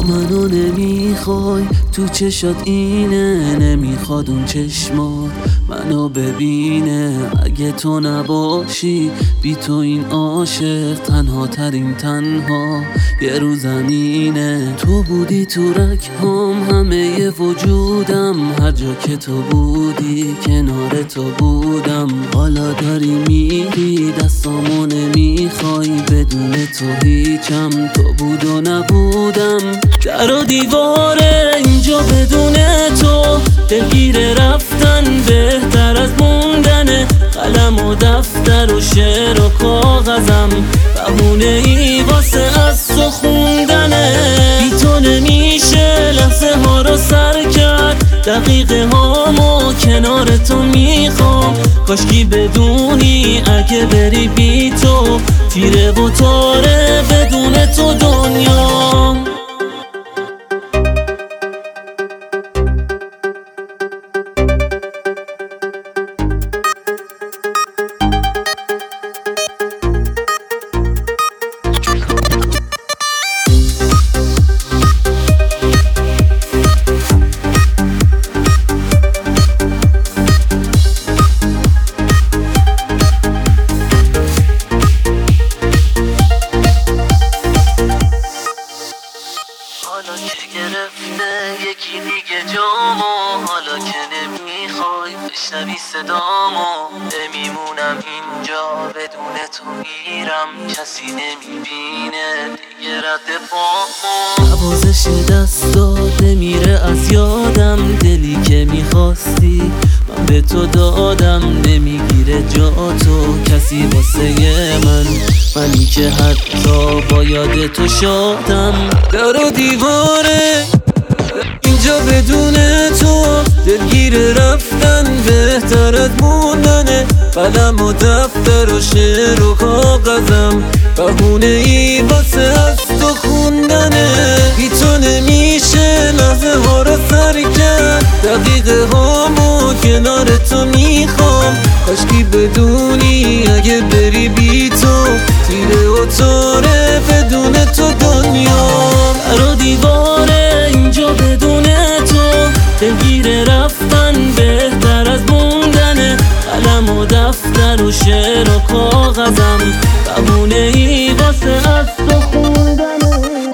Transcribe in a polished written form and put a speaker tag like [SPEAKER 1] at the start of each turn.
[SPEAKER 1] منو نمیخوای تو چشات اینه، نمیخواد اون چشمات منو ببینه. اگه تو نباشی بی تو این عاشق تنها ترین تنها یه رو زمینه. تو بودی تو رگ‌هام همه وجودم، هر جا که تو بودی کنار تو بودم. حالا داری میری دستامو نمیخوای، بدون تو هیچم، تو بود و نبودم. در و دیواره اینجا بدون تو دلگیر رفتن بهتر از موندنه. قلم و دفتر و شعر و کاغذم بهونه ای واسه از تو خوندنه. بی تو نمیشه لحظه ها رو سر کرد، دقیقه هامو کنار تو میخوام. کاشکی بدونی اگه بری بی تو تیره و تاره بدون تو دنیا. حالا که گرفته یکی دیگه جامو، حالا که نمیخوای بشنوی صدامو، نمیمونم اینجا بدون تو میرم، کسی نمیبینه دیگه رد پامو. نوازش دستات میره از یادم، دلی که میخواستی من به تو دادم. نمیگیره جا تو کسی واسه منی که حتی با یاد تو شادم. در و دیواره اینجا بدون تو دلگیر رفتن بهتر از موندنه. قلم و دفتر و شعر و کاغذم بهونه ای واسه از تو خوندنه. بی تو نمیشه لحظه ها رو سر کرد، دقیقه هامو کنار تو میخوام. کاشکی بدونی اگه بری بی تو تیره و تاره بدون تو دنیا. در و دیواره اینجا بدون تو دلگیر رفتن بهتر از موندنه. قلم و دفتر و شعر و کاغذم بهونه ای